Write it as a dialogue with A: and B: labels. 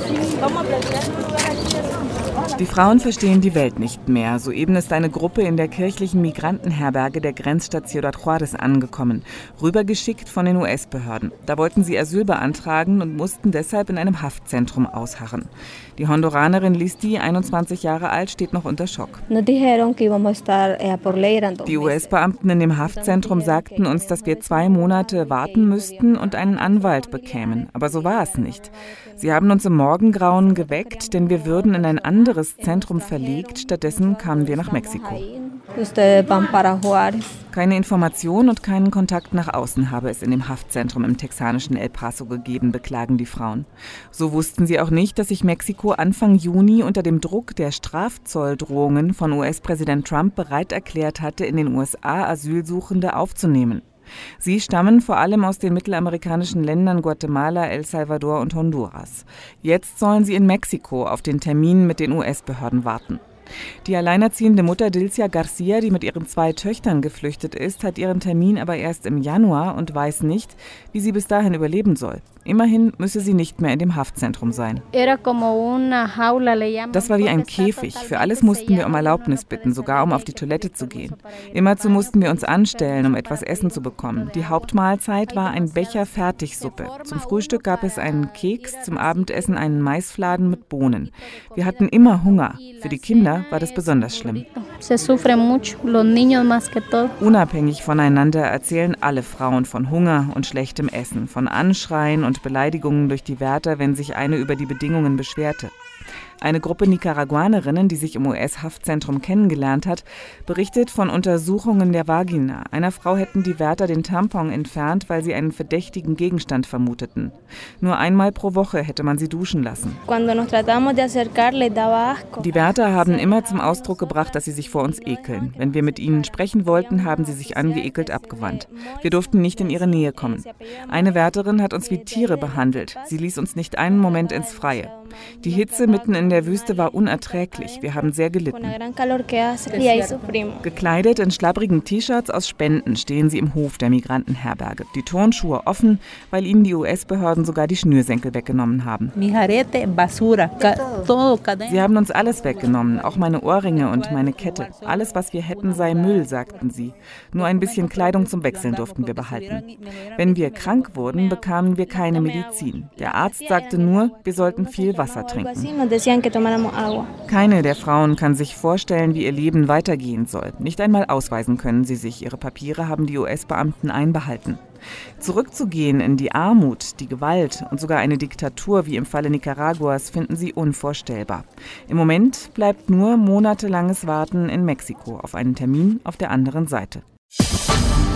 A: Die Frauen verstehen die Welt nicht mehr. Soeben ist eine Gruppe in der kirchlichen Migrantenherberge der Grenzstadt Ciudad Juárez angekommen, rübergeschickt von den US-Behörden. Da wollten sie Asyl beantragen und mussten deshalb in einem Haftzentrum ausharren. Die Honduranerin Listi, 21 Jahre alt, steht noch unter Schock. Die US-Beamten in dem Haftzentrum sagten uns, dass wir 2 Monate warten müssten und einen Anwalt bekämen. Aber so war es nicht. Sie haben uns im Morgengrauen geweckt, denn wir würden in ein anderes Zentrum verlegt. Stattdessen kamen wir nach Mexiko. Keine Information und keinen Kontakt nach außen habe es in dem Haftzentrum im texanischen El Paso gegeben, beklagen die Frauen. So wussten sie auch nicht, dass sich Mexiko Anfang Juni unter dem Druck der Strafzolldrohungen von US-Präsident Trump bereit erklärt hatte, in den USA Asylsuchende aufzunehmen. Sie stammen vor allem aus den mittelamerikanischen Ländern Guatemala, El Salvador und Honduras. Jetzt sollen sie in Mexiko auf den Termin mit den US-Behörden warten. Die alleinerziehende Mutter Dilcia Garcia, die mit ihren 2 Töchtern geflüchtet ist, hat ihren Termin aber erst im Januar und weiß nicht, wie sie bis dahin überleben soll. Immerhin müsse sie nicht mehr in dem Haftzentrum sein. Das war wie ein Käfig. Für alles mussten wir um Erlaubnis bitten, sogar um auf die Toilette zu gehen. Immerzu mussten wir uns anstellen, um etwas Essen zu bekommen. Die Hauptmahlzeit war ein Becher Fertigsuppe. Zum Frühstück gab es einen Keks, zum Abendessen einen Maisfladen mit Bohnen. Wir hatten immer Hunger. Für die Kinder war das besonders schlimm. Unabhängig voneinander erzählen alle Frauen von Hunger und schlechtem Essen, von Anschreien und Beleidigungen durch die Wärter, wenn sich eine über die Bedingungen beschwerte. Eine Gruppe Nicaraguanerinnen, die sich im US-Haftzentrum kennengelernt hat, berichtet von Untersuchungen der Vagina. Einer Frau hätten die Wärter den Tampon entfernt, weil sie einen verdächtigen Gegenstand vermuteten. Nur einmal pro Woche hätte man sie duschen lassen. Die Wärter haben immer zum Ausdruck gebracht, dass sie sich vor uns ekeln. Wenn wir mit ihnen sprechen wollten, haben sie sich angeekelt abgewandt. Wir durften nicht in ihre Nähe kommen. Eine Wärterin hat uns wie Tiere behandelt. Sie ließ uns nicht einen Moment ins Freie. Die Hitze mitten in der Wüste war unerträglich. Wir haben sehr gelitten. Gekleidet in schlabbrigen T-Shirts aus Spenden stehen sie im Hof der Migrantenherberge. Die Turnschuhe offen, weil ihnen die US-Behörden sogar die Schnürsenkel weggenommen haben. Sie haben uns alles weggenommen, auch meine Ohrringe und meine Kette. Alles, was wir hätten, sei Müll, sagten sie. Nur ein bisschen Kleidung zum Wechseln durften wir behalten. Wenn wir krank wurden, bekamen wir keine Medizin. Der Arzt sagte nur, wir sollten viel Wasser trinken. Keine der Frauen kann sich vorstellen, wie ihr Leben weitergehen soll. Nicht einmal ausweisen können sie sich. Ihre Papiere haben die US-Beamten einbehalten. Zurückzugehen in die Armut, die Gewalt und sogar eine Diktatur wie im Falle Nicaraguas finden sie unvorstellbar. Im Moment bleibt nur monatelanges Warten in Mexiko auf einen Termin auf der anderen Seite.